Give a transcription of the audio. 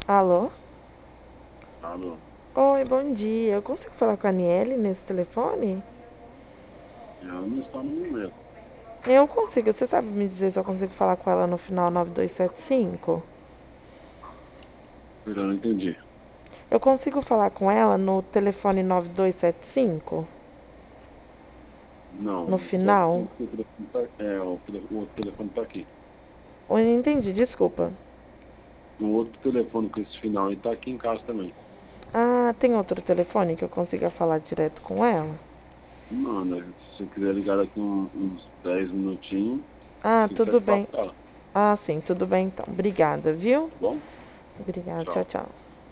Alô? Alô, Oi, bom dia. Eu consigo falar com a Aniele nesse telefone? ela não está no momento. Eu consigo. Você sabe me dizer se eu consigo falar com ela no final 9275? Eu não entendi. Eu consigo falar com ela no telefone 9275? Não, No não pode final? ser porque o telefone o outro telefone está aqui. Eu não entendi, desculpa. O outro telefone com esse final aí está aqui em casa também. Ah, tem outro telefone que eu consiga falar direto com ela? Não, né? Se você quiser ligar daqui uns 10 minutinhos, Ah, você tudo consegue falar bem. com ela, tá Ah, sim, tudo bem então. Obrigada, viu? bom? Obrigada, tchau, Tchau. tchau.